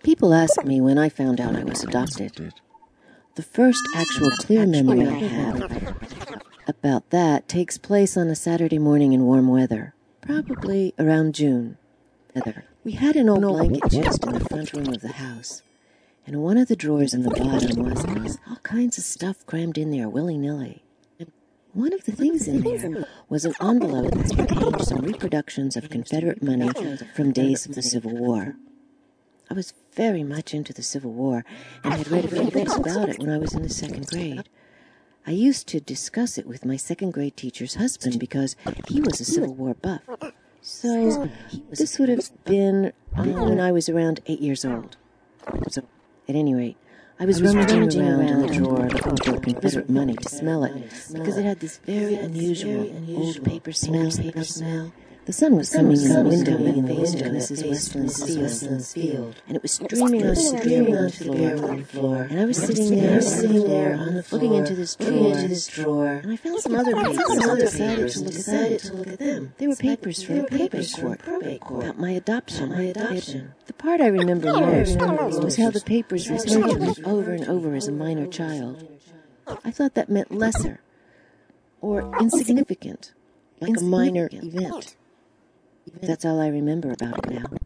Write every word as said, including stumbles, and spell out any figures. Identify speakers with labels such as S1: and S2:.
S1: People ask me when I found out I was adopted. The first actual clear memory I have about that takes place on a Saturday morning in warm weather, probably around June. We had an old blanket chest in the front room of the house, and one of the drawers in the bottom was all kinds of stuff crammed in there willy-nilly. One of the things in there was an envelope that contained some reproductions of Confederate money from days of the Civil War. I was very much into the Civil War and had read a few books about it when I was in the second grade. I used to discuss it with my second grade teacher's husband because he was a Civil War buff. So this would have been uh, when I was around eight years old. So, at any rate, I was, I was rummaging, rummaging around, around in the drawer looking for Confederate money to smell it because it had this very unusual old paper smell. Paper smell. The sun was coming in the window and facing Missus Westland's field, and it was streaming on streaming onto the floor. And I was sitting there, sitting there on the floor, looking into this drawer, and I found some other papers. I decided to look at them. They were papers from a probate court about my adoption. My adoption. The part I remember most was how the papers referred to me over and over as a minor child. I thought that meant lesser or insignificant, like a minor event. That's all I remember about it now.